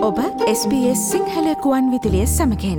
ඔබ SBS සිංහල කුවන් විදිලිය සමකෙන්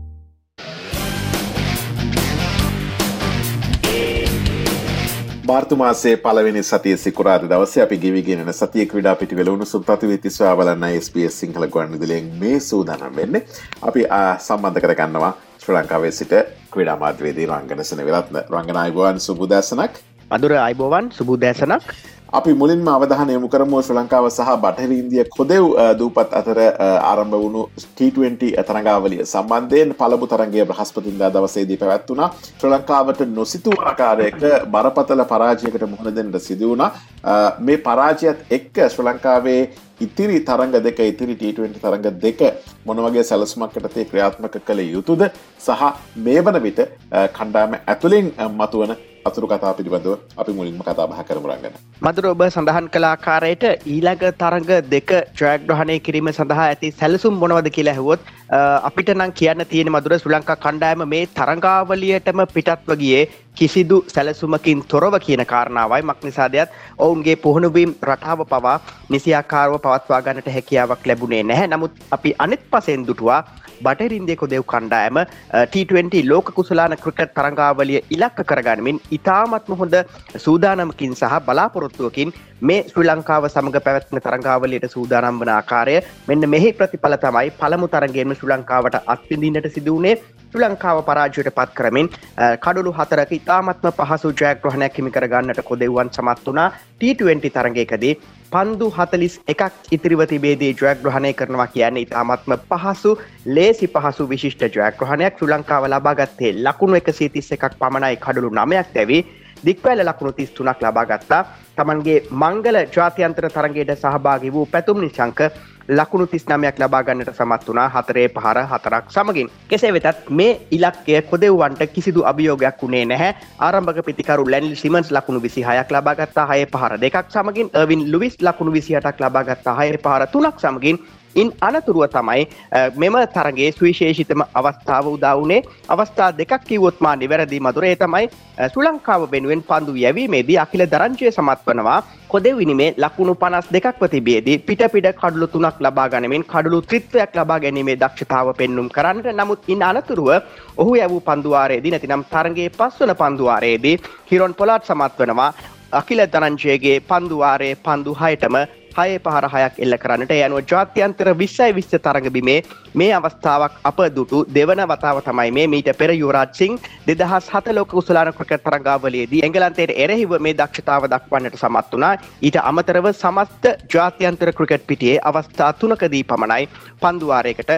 මාර්තු මාසයේ පළවෙනි සතියේ සිකුරාදා දවසේ අපි ගෙවිගෙන යන සතියේ ක්‍රීඩා පිටිවල උණුසුම් තත්ත්වයේ සොයා බලන්න SBS සිංහල කුවන් විදිලියෙන් මේ සූදානම් වෙන්නේ. අපි සම්බන්ධ කරගන්නවා ශ්‍රී ලංකාවේ සිට ක්‍රීඩා මාධ්‍යවේදී රංගන සෙනවිරත්න. රංගන අයබෝවන් සුබ දැසනක්. අදුර අයබෝවන් සුබ දැසනක්. අපි මුලින්ම අවධානය යොමු කරමු ශ්‍රී ලංකාව සහ බටහිර ඉන්දිය කොදෙව් දූපත් අතර ආරම්භ වුණු T20 තරඟාවලිය සම්බන්ධයෙන් පළමු තරඟය බ්‍රහස්පතින්දා දවසේදී පැවැත්වුණා. ශ්‍රී ලංකාවට නොසිතූ ආකාරයක බරපතල පරාජයකට මුහුණ දෙන්නට සිදු වුණා. මේ පරාජයත් එක්ක ශ්‍රී ලංකාවේ ඉතිරි තරඟ දෙක ඉතිරි T20 තරඟ දෙක මොන වගේ සැලසුමක් යටතේ ක්‍රියාත්මක කළ යුතුද සහ මේ වන විට කණ්ඩායම ඇතුළින් මතුවන අතුරු කතා පිළිබඳව අපි මුලින්ම කතා බහ කරමු රංගන. මధుර ඔබ සඳහන් කළ ආකාරයට ඊළඟ තරඟ දෙක ජයග්‍රහණය කිරීම සඳහා ඇති සැලසුම් මොනවද කියලා ඇහුවොත් අපිට නම් කියන්න තියෙන මధుර ශ්‍රී ලංකා කණ්ඩායම මේ තරඟාවලියටම පිටත්ව ගියේ කිසිදු සැලසුමකින් තොරව කියන කාරණාවයි. මක්නිසාදයත් ඔවුන්ගේ පුහුණුවීම් රටාව පවා නිසියාකාරව පවත්වා ගන්නට හැකියාවක් ලැබුණේ නැහැ. නමුත් අපි අනිත් පසෙන් දුටුවා බටහිර ඉන්දිය කොදෙව් කණ්ඩායම T20 ලෝක කුසලාන ක්‍රිකට් තරඟාවලිය ඉලක්ක කරගනිමින් ඉතාමත්ම හොඳ සූදානමකින් සහ බලාපොරොත්තුවකින් මේ ශ්‍රී ලංකාව සමග පැවැත්වෙන තරඟාවලියට සූදානම් වන ආකාරය මෙන්න මෙහි ප්‍රතිඵල තමයි පළමු තරඟයෙන්ම ශ්‍රී ලංකාවට අත්විඳින්නට සිදු වුණේ. ශ්‍රී ලංකාව පරාජයට පත් කරමින් කඩලු 4ක ඉතාමත්ම පහසු ජයග්‍රහණයක් හිමි කර ගන්නට කොදෙව්වන් සමත් වුණා. T20 තරඟයකදී පන්දු 41ක් ඉතිරිව තිබේදී ජයග්‍රහණය කරනවා කියන්නේ ඉතාමත්ම පහසු ලේසි පහසු විශිෂ්ට ජයග්‍රහණයක්. ශ්‍රී ලංකාව ලබාගත්තේ ලකුණු 131ක් පමණයි කඩලු 9ක් දැවි දික්වැල ලකුණු 33ක් ලබා ගත්තා. තමන්ගේ මංගල ජාත්‍යන්තර තරඟයට සහභාගී වූ පැතුම් නිශංක ලකුණු 39ක් ලබා ගන්නට සමත් වුණා 4-4 සමගින්. කෙසේ වෙතත් මේ ඉලක්කය කොදෙව්වන්ට කිසිදු අභියෝගයක් වුණේ නැහැ. ආරම්භක පිතිකරු ලැනිල් සිමන්ස් ලකුණු 26ක් ලබා ගත්තා 6-2ක් සමගින්. අර්වින් ලුවිස් ලකුණු 28ක් ලබා ගත්තා 6-3ක් සමගින්. ඉන් අනතුරුව තමයි මෙම තරගයේ සුවිශේෂිතම අවස්ථාව උදා වුණේ. අවස්ථා දෙකක් කිව්වොත් මා නිවැරදි මధుර. ඒ තමයි ශ්‍රී ලංකාව වෙනුවෙන් පන්දු යැවීමේදී අකිල දරංජය සමත් වනවා කොදෙව් විනිමේ ලකුණු 52ක්ව තිබියදී පිට කඩලු 3ක් ලබා ගනිමින් කඩලු ත්‍රිත්වයක් ලබා ගැනීමේ දක්ෂතාව පෙන්눔 කරන්නට. නමුත් ඉන් අනතුරුව ඔහු යවූ පන්දු වාරයේදී නැතිනම් තරගයේ පස්වන පන්දු වාරයේදී හිරොන් පොලාට් සමත් වෙනවා අකිල දරංජයගේ පන්දු වාරයේ පන්දු 6ටම 6-6ක් එල්ල කරන්නට. ඒ අනුව ජාත්‍යන්තර 20 තරඟ බිමේ මේ අවස්ථාවක් අප දුටු දෙවන වතාව තමයි මේ. මීට පෙර යුවරාජ් සිං 2007 ලෝක කුසලාන ක්‍රිකට් තරඟාවලියේදී එංගලන්තයට එරෙහිව මේ දක්ෂතාව දක්වන්නට සමත් වුණා. ඊට අමතරව සමස්ත ජාත්‍යන්තර ක්‍රිකට් පිටියේ අවස්ථා 3කදී පමණයි පන්දු වාරයකට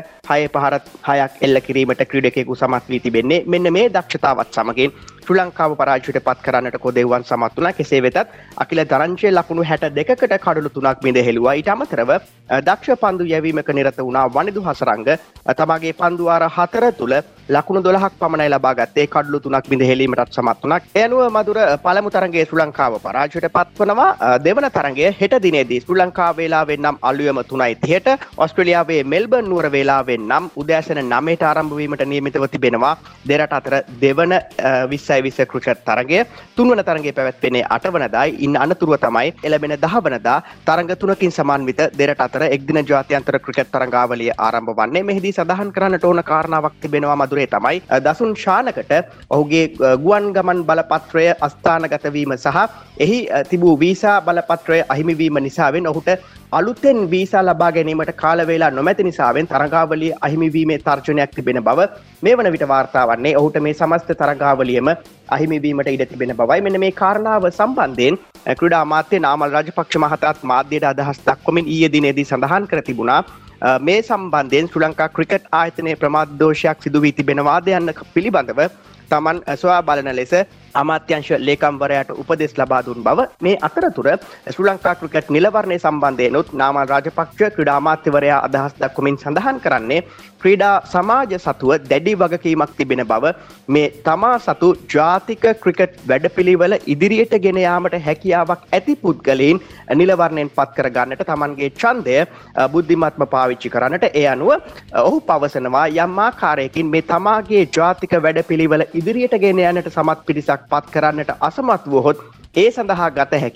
6-6ක් එල්ල කිරීමට ක්‍රීඩකයෙකු සමත් වී තිබෙන්නේ. මෙන්න මේ දක්ෂතාවත් සමගින් ශ්‍රී ලංකාව පරාජයට පත් කරන්නට කොදෙව්වන් සමත් වුණා. කෙසේ වෙතත් අකිල දරංජය ලකුණු 62කට කඩලු 3ක් බිඳ හෙළුවා. ඊට අමතරව දක්ෂ පන්දු යැවීමක නිරත වුණා වනිදු හසරංග. තමගේ පන්දු වාර 4 තුල ලකුණු 12ක් පමණයි ලබා ගත්තේ. කඩලු 3ක් බිඳ හෙලීමටත් සමත් වුණා. ඒ අනුව මధుර පළමු තරඟයේ ශ්‍රී ලංකාව පරාජයට පත් වනවා. දෙවන තරඟය හෙට දිනේදී ශ්‍රී ලංකාව වේලාවෙන් නම් අලුයම 3:30ට ඕස්ට්‍රේලියාවේ මෙල්බර්න් නුවර වේලාවෙන් නම් උදෑසන 9ට ආරම්භ වීමට නියමිතව තිබෙනවා. දෙරට අතර දෙවන 20 ක්‍රිකට් තරගය. තුන්වන තරගය පැවැත්වෙන්නේ 8 වනදායි. ඉන් අනතුරුව තමයි එළඹෙන 10 වනදා තරඟ 3කින් සමන්විත දෙරට අතර එක්දින ජාත්‍යන්තර ක්‍රිකට් තරඟාවලිය ආරම්භ වන්නේ. මෙහිදී සඳහන් කරන්නට ඕන කාරණාවක් තිබෙනවා මధుරේ තමයි දසුන් ශානකට ඔහුගේ ගුවන් ගමන් බලපත්‍රය අස්ථානගත වීම සහ එහි තිබූ වීසා බලපත්‍රය අහිමි වීම නිසාවෙන් ඔහුට අලුතෙන් වීසා ලබා ගැනීමට කාල වේලා නොමැති නිසාවෙන් තරඟාවලිය අහිමි වීමේ තර්ජනයක් තිබෙන බව මේ වන විට වාර්තා වන්නේ. ඔහුට මේ සමස්ත තරඟාවලියම අහිමි වීමට ඉඩ තිබෙන බවයි. මෙන්න මේ කාරණාව සම්බන්ධයෙන් ක්‍රීඩා අමාත්‍ය නාමල් රාජපක්ෂ මහතාත් මාධ්‍යයට අදහස් දක්වමින් ඊයේ දිනේදී සඳහන් කර තිබුණා මේ සම්බන්ධයෙන් ශ්‍රී ලංකා ක්‍රිකට් ආයතනයේ ප්‍රමාද දෝෂයක් සිදු වී තිබෙනවාද යන්න පිළිබඳව තමන් සොයා බලන ලෙස අමාත්‍යංශ ලේකම්වරයාට උපදෙස් ලබා දුන් බව. මේ අතරතුර ශ්‍රී ලංකා ක්‍රිකට් නිලවරණය සම්බන්ධයෙන්ුත් නාමල් රාජපක්ෂ ක්‍රීඩා අමාත්‍යවරයා අදහස් දක්වමින් සඳහන් කරන්නේ ක්‍රීඩා සමාජ සතුව දැඩි වගකීමක් තිබෙන බව. මේ තමා සතු ජාතික ක්‍රිකට් වැඩපිළිවෙල ඉදිරියට ගෙන යාමට හැකියාවක් ඇති පුද්ගලයන් නිලවරණයෙන් පත් කර ගන්නට තමන්ගේ ඡන්දය බුද්ධිමත්ව පාවිච්චි කරන්නට. ඒ අනුව ඔහු පවසනවා යම් ආකාරයකින් මේ තමාගේ ජාතික වැඩපිළිවෙල ඉදිරියට ගෙන යන්නට සමත් පිරිසක් පත් කරන්නට අසමත් වුවහොත් ඒ සඳහා ගත හැකි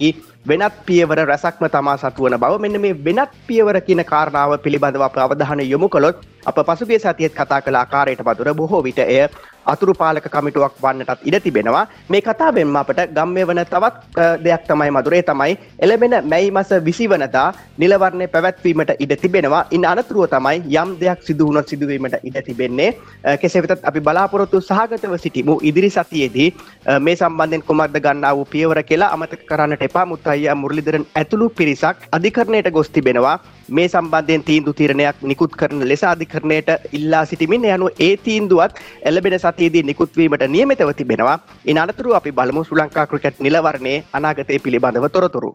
වෙනත් පියවර රැසක්ම තමා සතුවන බව මෙන්න මේ වෙනත් පියවර කියන කාරණාව පිළිබඳව අප අවධානය යොමු කළොත් අප පසුගිය සතියේත් කතා කළ ආකාරයට වතුර බොහෝ විට එය අතුරු පාලක කමිටුවක් වන්නටත් ඉඩ තිබෙනවා. මේ කතාවෙන්ම අපට ගම්මේ වන තවත් දෙයක් තමයි මధుරේ තමයි එළඹෙන මැයි මාස 20 වෙනිදා නිලවරණය පැවැත්වීමට ඉඩ තිබෙනවා. ඉන් අනතුරුව තමයි යම් දෙයක් සිදු වුණොත් සිදුවීමට ඉඩ තිබෙන්නේ. කෙසේ වෙතත් අපි බලාපොරොත්තු සහගතව සිටිමු ඉදිරි සතියේදී මේ සම්බන්ධයෙන් කුමක්ද ගන්නා වූ පියවර කියලා අමතක කරන්නට එපා. මුත්තයියා මුරලිදරන් ඇතුළු පිරිසක් අධිකරණයට ගොස් තිබෙනවා. මේ සම්බන්ධයෙන් තීන්දුව තීරණයක් නිකුත් කරන ලෙස අධිකරණයට ඉල්ලා සිටිමින් ඒ අනුව ඒ තීන්දුවත් එළඹෙන සතියේදී නිකුත් වීමට නියමිතව තිබෙනවා. ඉන් අනතුරුව අපි බලමු ශ්‍රී ලංකා ක්‍රිකට් නිලවරණයේ අනාගතය පිළිබඳව තොරතුරු.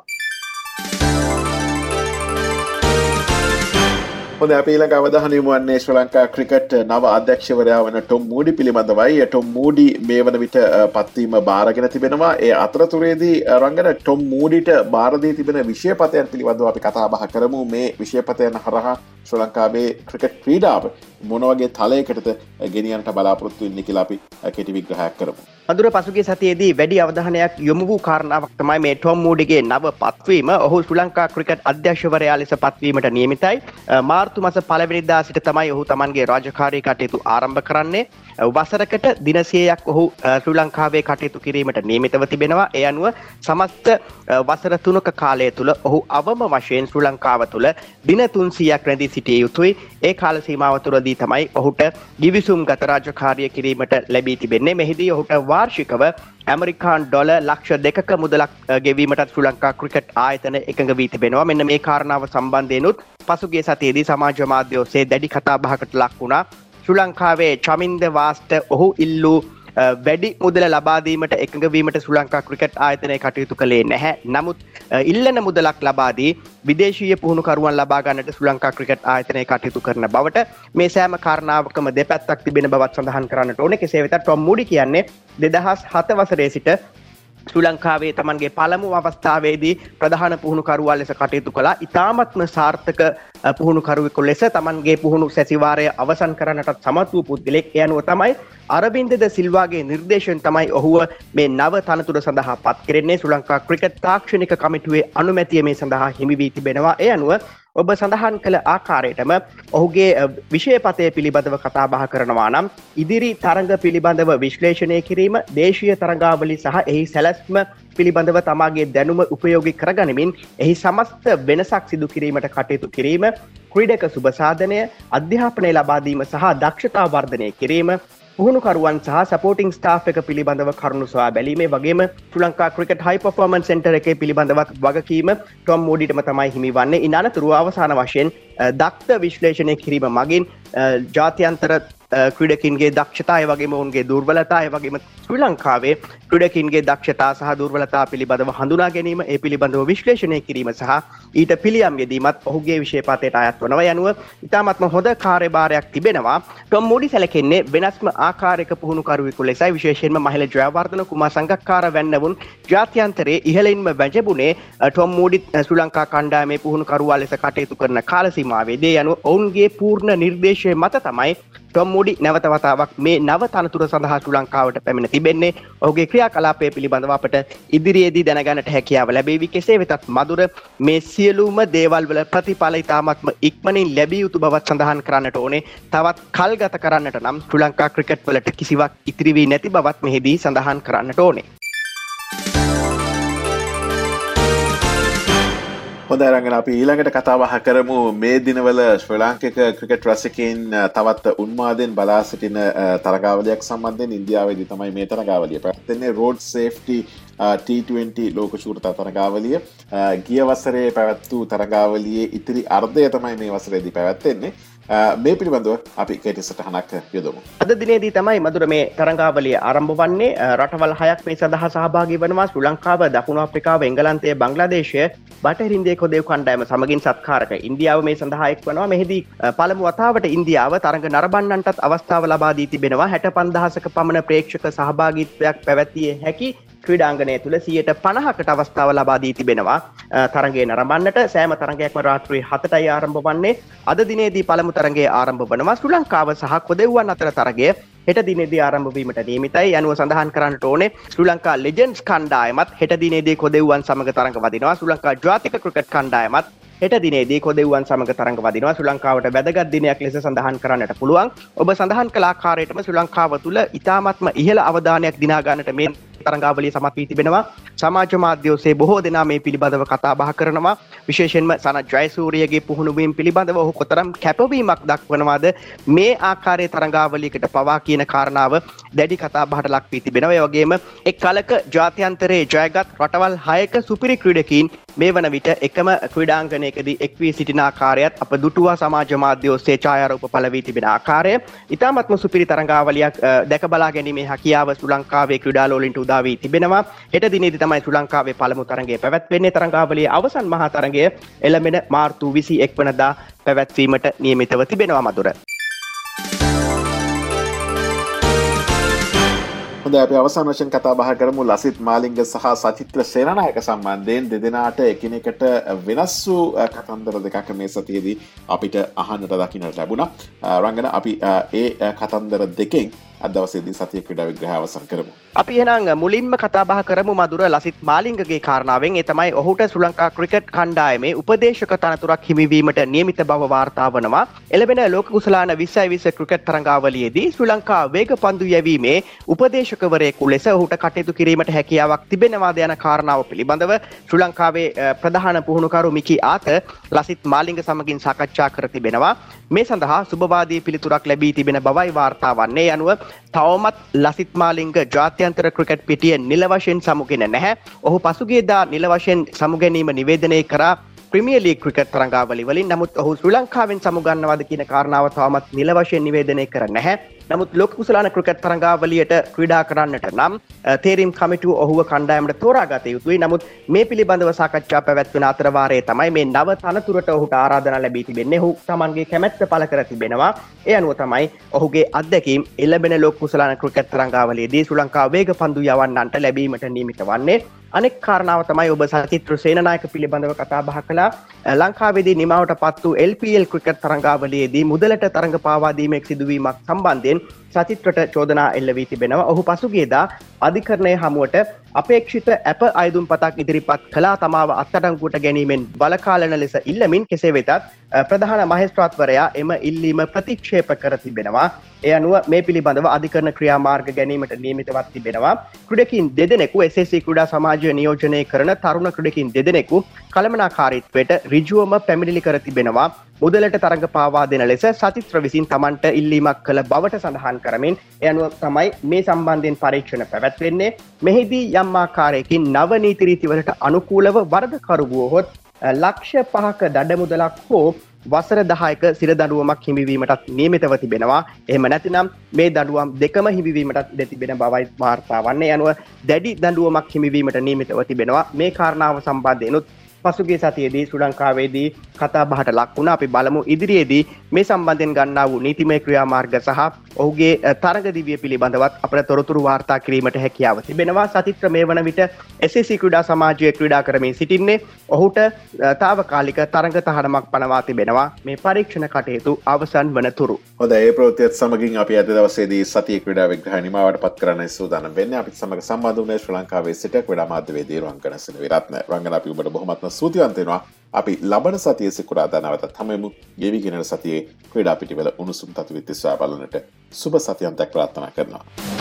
හොඳ අපි ඊළඟ අවධානය යොමු වන්නේ ශ්‍රී ලංකා ක්‍රිකට් නව අධ්‍යක්ෂකවරයා වන ටොම් මූඩි පිළිබඳවයි. ටොම් මූඩි මේ වන විට පත්වීම බාරගෙන තිබෙනවා. ඒ අතරතුරේදී රංගන ටොම් මූඩිට බාර දී තිබෙන විෂයපතයන් පිළිබඳව අපි කතා බහ කරමු. මේ විෂයපතයන් හරහා ශ්‍රී ලංකාවේ ක්‍රිකට් ක්‍රීඩාව මොන වගේ තලයකටද ගෙනියන්නට බලාපොරොත්තු වෙන්නේ කියලා අපි කෙටි විග්‍රහයක් කරමු. අදුර පසුගිය සතියේදී වැඩි අවධානයක් යොමු වූ කාරණාවක් තමයි මේ ටොම් මූඩිගේ නව පත්වීම. ඔහු ශ්‍රී ලංකා ක්‍රිකට් අධ්‍යක්ෂකවරයා ලෙස පත්වීමට නියමිතයි. මාර්තු මාස 1 වෙනිදා සිට තමයි ඔහු තමන්ගේ රාජකාරී කටයුතු ආරම්භ කරන්නේ. වසරකට දින 100ක් ඔහු ශ්‍රී ලංකාවේ කටයුතු කිරීමට නියමිතව තිබෙනවා. ඒ අනුව සමස්ත වසර 3ක කාලය තුල ඔහු අවම වශයෙන් ශ්‍රී ලංකාව තුල දින 300ක් රැඳී සිටිය යුතුයි. ඒ කාල සීමාව තුළදී තමයි ඔහුට ගිවිසුම්ගත රාජකාරිය කිරීමට ලැබී තිබෙන්නේ. මෙහිදී ඔහුට වාර්ෂිකව ඇමරිකානු ඩොලර් ලක්ෂ 2ක මුදලක් ගෙවීමට ශ්‍රී ලංකා ක්‍රිකට් ආයතන එකඟ වී තිබෙනවා. මෙන්න මේ කාරණාව සම්බන්ධයෙන්ුත් පසුගිය සතියේදී සමාජ මාධ්‍ය ඔස්සේ දැඩි කතා බහකට ලක් වුණා. ශ්‍රී ලංකාවේ චමින්ද වාස්ට ඔහු ඉල්ලූ වැඩි මුදල ලබා දීමට එකඟ වීමට ශ්‍රී ලංකා ක්‍රිකට් ආයතනය කටයුතු කළේ නැහැ. නමුත් ඉල්ලන මුදලක් ලබා දී විදේශීය පුහුණුකරුවන් ලබා ගන්නට ශ්‍රී ලංකා ක්‍රිකට් ආයතනය කටයුතු කරන බවට මේ සෑම කාරණාවකම දෙපැත්තක් තිබෙන බවත් සඳහන් කරන්නට ඕනේ. කෙසේ වෙතත් ටොම් මූඩි කියන්නේ 2007 වසරේ සිට ශ්‍රී ලංකාවේ තමන්ගේ පළමු අවස්ථාවේදී ප්‍රධාන පුහුණුකරුවන් ලෙස කටයුතු කළා. ඉතාමත්ම සාර්ථක පුහුණුකරුවෙකු ලෙස තමන්ගේ පුහුණු සැසිවාරය අවසන් කරන්නටත් සමත් වූ පුද්ගලෙක්. ඒ අනුව තමයි අරවින්ද ද සිල්වාගේ නිර්දේශයෙන් තමයි ඔහුව මේ නව තනතුර සඳහා පත් කෙරෙන්නේ. ශ්‍රී ලංකා ක්‍රිකට් තාක්ෂණික කමිටුවේ අනුමැතිය මේ සඳහා හිමි වී තිබෙනවා. ඒ අනුව ඔබ සඳහන් කළ ආකාරයටම ඔහුගේ විෂයපතය පිළිබඳව කතා බහ කරනවා නම් ඉදිරි තරඟ පිළිබඳව විශ්ලේෂණය කිරීම, දේශීය තරඟාවලි සහ එහි සැලැස්ම පිළිබඳව තමාගේ දැනුම උපයෝගී කරගනිමින් එහි සමස්ත වෙනසක් සිදු කිරීමට කටයුතු කිරීම, ක්‍රීඩක සුබසාධනය, අධ්‍යාපනය ලබා දීම සහ දක්ෂතා වර්ධනය කිරීම, පුහුණුකරුවන් සහ සපෝටිං ස්ටාෆ් එක පිළිබඳව කරුණු සොයා බැලීමේ වගේම Sri Lanka cricket high performance centre එකේ පිළිබඳවත් වගකීම ටොම් මූඩිටම තමයි හිමි වන්නේ. ඉන් අනතුරුව අවසාන වශයෙන් දක්ෂ විශ්ලේෂණය කිරීම මගින් ජාත්‍යන්තර ක්‍රීඩකින්ගේ දක්ෂතා, ඒ වගේම ඔවුන්ගේ දුර්වලතා, ඒ වගේම ශ්‍රී ලංකාවේ ක්‍රීඩකින්ගේ දක්ෂතා සහ දුර්වලතා පිළිබඳව හඳුනා ගැනීම, ඒ පිළිබඳව විශ්ලේෂණය කිරීම සහ ඊට පිළියම් යෙදීමත් ඔහුගේ විෂයපතයට අයත් වනවා. යනුව ඉතාමත්ම හොඳ කාර්යභාරයක් තිබෙනවා. ටොම් මූඩි සැලකෙන්නේ වෙනස්ම ආකාරයක පුහුණුකරුවෙකු ලෙසයි. විශේෂයෙන්ම මහිල ජයවර්ධන කුමාර සංගක්කාර වැන්නවුන් ජාත්‍යන්තරයේ ඉහළින්ම වැජඹුණේ ටොම් මූඩි ශ්‍රී ලංකා කණ්ඩායමේ පුහුණුකරුවා ලෙස කටයුතු කරන කාල සීමාවේදී. යනුව ඔවුන්ගේ පූර්ණ නිර්දේශය මත තමයි ටොම් මූඩි නැවත වතාවක් මේ නව තනතුර සඳහා ශ්‍රී ලංකාවට පැමිණ තිබෙන්නේ. ඔහුගේ ක්‍රියාකලාපය පිළිබඳව අපට ඉදිරියේදී දැනගන්නට හැකියාව ලැබේවි. කෙසේ වෙතත් මధుර මේ සියලුම දේවල් වල ප්‍රතිඵල ඉතාමත්ම ඉක්මනින් ලැබිය යුතු බවත් සඳහන් කරන්නට ඕනේ. තවත් කල් ගත කරන්නට නම් ශ්‍රී ලංකා ක්‍රිකට් වලට කිසිවක් ඉතිරි වී නැති බවත් මෙහිදී සඳහන් කරන්නට ඕනේ. හොඳයි රංගන, අපි ඊළඟට කතා බහ කරමු මේ දිනවල ශ්‍රී ලාංකික ක්‍රිකට් රසිකයින් තවත් උන්මාදයෙන් බලා සිටින තරගාවලියක් සම්බන්ධයෙන්. ඉන්දියාවේදී තමයි මේ තරගාවලිය පැවැත්වෙන්නේ. රෝඩ් සේෆ්ටි T20 ලෝක ශූරතා තරගාවලිය. ගිය වසරේ පැවැත් වූ තරගාවලියේ ඉතිරි අර්ධය තමයි මේ වසරේදී පැවැත්වෙන්නේ. මේ පිළිබඳව අපි කෙටි සටහනක් යොදමු. අද දිනේදී තමයි මధుර මේ තරඟාවලිය ආරම්භ වන්නේ. රටවල් 6ක් මේ සඳහා සහභාගී වෙනවා. ශ්‍රී ලංකාව, දකුණු ආෆ්‍රිකාව, එංගලන්තය, බංග්ලාදේශය, බටහිර ඉන්දිය කොදේව කණ්ඩායම සමගින් සත්කාරක ඉන්දියාව මේ සඳහා එක් වෙනවා. මෙහිදී පළමු වතාවට ඉන්දියාව තරඟ නරඹන්නන්ටත් අවස්ථාව ලබා දී තිබෙනවා. 65000ක පමණ ප්‍රේක්ෂක සහභාගීත්වයක් පැවැත්විය හැකි ක්‍රීඩාංගණය තුළ 50%කට අවස්ථාව ලබා දී තිබෙනවා තරඟය නරඹන්නට. සෑම තරඟයක්ම රාත්‍රී 7ටයි ආරම්භ වන්නේ. අද දිනේදී පළමු තරඟය ආරම්භ වනවා. ශ්‍රී ලංකාව සහ කොදෙව්වන් අතර තරගය හෙට දිනේදී ආරම්භ වීමට නියමිතයි. යනුව සඳහන් කරන්නට ඕනේ ශ්‍රී ලංකා ලෙජන්ඩ්ස් කණ්ඩායමත් හෙට දිනේදී කොදෙව්වන් සමග තරඟ වදිනවා. ශ්‍රී ලංකා ජාතික ක්‍රිකට් කණ්ඩායමත් හෙට දිනේදී කොදෙව්වන් සමග තරඟ වදිනවා. ශ්‍රී ලංකාවට වැදගත් දිනයක් ලෙස සඳහන් කරන්නට පුළුවන්. ඔබ සඳහන් කළ ආකාරයටම ශ්‍රී ලංකාව තුළ ඉතාමත්ම ඉහළ අවධානයක් දිනා ගන්නට මේ තරඟාවලිය සමත් වී තිබෙනවා. සමාජ මාධ්‍ය ඔස්සේ බොහෝ දෙනා මේ පිළිබඳව කතා බහ කරනවා. විශේෂයෙන්ම සනත් ජයසූරියගේ පුහුණුවීම පිළිබඳව ඔහු කොතරම් කැපවීමක් දක්වනවාද මේ ආකාරයේ තරඟාවලියකට පවා කියන කාරණාව දැඩි කතා බහට ලක් වී තිබෙනවා. ඒ වගේම එක් කලක ජාත්‍යන්තරයේ ජයගත් රටවල් 6ක සුපිරි ක්‍රීඩකීන් මේ වන විට එකම ක්‍රීඩාංගණයකදී එක් වී සිටින ආකාරයත් අප දුටුවා සමාජ මාධ්‍ය ඔස්සේ ඡායාරූප පළ වී තිබෙන ආකාරය. ඉතාමත්ම සුපිරි තරඟාවලියක් දැක බලා ගැනීමේ හැකියාව ශ්‍රී ලංකාවේ ක්‍රීඩාලෝලීන්ට උදා වී තිබෙනවා. හෙට දිනේදී තමයි ශ්‍රී ලංකාවේ පළමු තරඟය පැවැත්වෙන්නේ. තරඟාවලියේ අවසන් මහා තරඟය එළඹෙන මාර්තු 21 වෙනිදා පැවැත්වීමට නියමිතව තිබෙනවා මధుර. හොඳයි අපි අවසාන වශයෙන් කතා බහ කරමු ලසිත් මාලිංග සහ සචිත්‍ර සේනානායක සම්බන්ධයෙන්. දෙදෙනාට එකිනෙකට වෙනස් වූ කතන්දර දෙකක් මේ සතියේදී අපිට අහන්නට දකින්නට ලැබුණා. රංගන අපි ඒ කතන්දර දෙකෙන් අද දවසේදී සතිය ක්‍රීඩා විග්‍රහය අවසන් කරමු. අපි එහෙනම් මුලින්ම කතා බහ කරමු මధుර ලසිත් මාලිංගගේ කාරණාවෙන්. ඒ තමයි ඔහුට ශ්‍රී ලංකා ක්‍රිකට් කණ්ඩායමේ උපදේශක තනතුරක් හිමිවීමට නියමිත බව වාර්තා වනවා. එළඹෙන ලෝක කුසලාන 2020 ක්‍රිකට් තරඟාවලියේදී ශ්‍රී ලංකා වේග පන්දු යැවීමේ උපදේශකවරයෙකු ලෙස ඔහුට කටයුතු කිරීමට හැකියාවක් තිබෙනවාද යන කාරණාව පිළිබඳව ශ්‍රී ලංකාවේ ප්‍රධාන පුහුණුකරු මිකි ආත ලසිත් මාලිංග සමගින් සාකච්ඡා කර තිබෙනවා. මේ සඳහා සුබවාදී පිළිතුරක් ලැබී තිබෙන බවයි වාර්තා වන්නේ. අනුව තවමත් ලසිත් මාලිංග ජාත්‍යන්තර ක්‍රිකට් පිටිය නිල වශයෙන් සමුගෙන නැහැ. ඔහු පසුගියදා නිල වශයෙන් සමුගැනීම නිවේදනය කරා ප්‍රීමියර් ලීග් ක්‍රිකට් තරඟාවලිය වලින්. නමුත් ඔහු ශ්‍රී ලංකාවෙන් සමුගන්නවද කියන කාරණාව තවමත් නිල වශයෙන් නිවේදනය කර නැහැ. නමුත් ලෝක කුසලාන ක්‍රිකට් තරඟාවලියට ක්‍රීඩා කරන්නට නම් තේරීම් කමිටුව ඔහුව කණ්ඩායමට තෝරාගත යුතුයි. නමුත් මේ පිළිබඳව සාකච්ඡා පැවැත්වෙන අතර වාරයේ තමයි මේ නව තනතුරට ඔහුට ආරාධනා ලැබී තිබෙන්නේ. ඔහු තමන්ගේ කැමැත්ත පළ කර තිබෙනවා. ඒ අනුව තමයි ඔහුගේ අත්දැකීම් එළඹෙන ලෝක කුසලාන ක්‍රිකට් තරඟාවලියේදී ශ්‍රී ලංකාව වේග පන්දු යවන්නන්ට ලැබීමට නියමිත වන්නේ. අනෙක් කාරණාව තමයි ඔබ සචිත්‍ර සේනානායක පිළිබඳව කතා බහ කළා. ලංකාවේදී නිමාවට පත් වූ LPL ක්‍රිකට් තරඟාවලියේදී මුදලට තරඟ පාවා දීමේ සිදුවීමක් සම්බන්ධයෙන් සචිත්‍රට චෝදනා එල්ල වී තිබෙනවා. ඔහු පසුගියදා අධිකරණය හමුවට අපේක්ෂිත ඇප අයදුම්පතක් ඉදිරිපත් කළා තමාව අත්අඩංගුවට ගැනීමෙන් බලකාලන ලෙස ඉල්ලමින්. කෙසේ වෙතත් ප්‍රධාන මහේස්ත්‍රාත්වරයා එම ඉල්ලීම ප්‍රතික්ෂේප කර තිබෙනවා. ඒ අනුව මේ පිළිබඳව අධිකරණ ක්‍රියාමාර්ග ගැනීමට නියමිතවත් තිබෙනවා. ක්‍රීඩකින් දෙදෙනෙකු SSC ක්‍රීඩා සමාජය නියෝජනය කරන තරුණ ක්‍රීඩකින් දෙදෙනෙකු කළමනාකාරීත්වයට ඍජුවම පැමිණිලි කර තිබෙනවා. මුදලට තරඟ පාවා දෙන ලෙස සචිත්‍ර විසින් තමන්ට ඉල්ලීමක් කළ බවට සඳහන් කරමින් ඒ අනුව තමයි මේ සම්බන්ධයෙන් පරීක්ෂණ පැවැත්වෙන්නේ. මෙහිදී යම් ආකාරයකින් නව නීති රීතිවලට අනුකූලව වරදකරු වුවහොත් ලක්ෂ 5ක දඩ මුදලක් හෝ වසර 10ක සිර දඬුවමක් හිමිවීමටත් නියමිතව තිබෙනවා. එහෙම නැතිනම් මේ දඬුවම් දෙකම හිමිවීමටත් ඉඩ තිබෙන බවයි වාර්තා වන්නේ. අනුව දැඩි දඬුවමක් හිමිවීමට නියමිතව තිබෙනවා. මේ කාරණාව සම්බන්ධයෙන්ුත් පසුගිය සතියේදී ශ්‍රී ලංකාවේදී කතා බහට ලක් වුණා. අපි බලමු ඉදිරියේදී මේ සම්බන්ධයෙන් ගන්නා වූ නීතිමය ක්‍රියාමාර්ග සහ ඔහුගේ තරඟ දිවිය පිළිබඳවත් අපට තොරතුරු වාර්තා කිරීමට හැකියාව තිබෙනවා. සචිත්‍ර මේ වන විට SSC ක්‍රීඩා සමාජයේ ක්‍රීඩා කරමින් සිටින්නේ. ඔහුට තාවකාලික තරඟ තහනමක් පනවා තිබෙනවා මේ පරීක්ෂණ කටයුතු අවසන් වන තුරු. හොඳයි, ඒ ප්‍රවෘත්තියත් සමගින් අපි අද දවසේදී සතිය ක්‍රීඩා විග්‍රහය නිමාවට පත් කරන්නයි සූදානම් වෙන්නේ. අපිත් සමග සම්බන්ධ වුණේ ශ්‍රී ලංකාවේ සිට ක්‍රීඩා මාධ්‍යවේදී රංගන සෙනවිරත්න. රංගන අපි ඔබට බොහොමත්ම ස්තුතිවන්ත වෙනවා. අපි ලබන සතියේ සිකුරාදා නැවතත් හමුවෙමු. ගෙවි ගෙනෙන සතියේ ක්‍රීඩා පිටිවල උණුසුම් තත්ත්වෙත් සොයා බලන්නට සුබ සතියන්තයක් ප්‍රාර්ථනා කරනවා.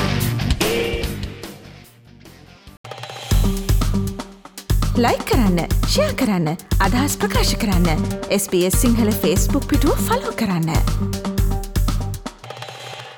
ලයික් කරන්න, ෂෙයා කරන්න, අදහස් ප්‍රකාශ කරන්න. SBS සිංහල Facebook පිටුව ෆලෝ කරන්න.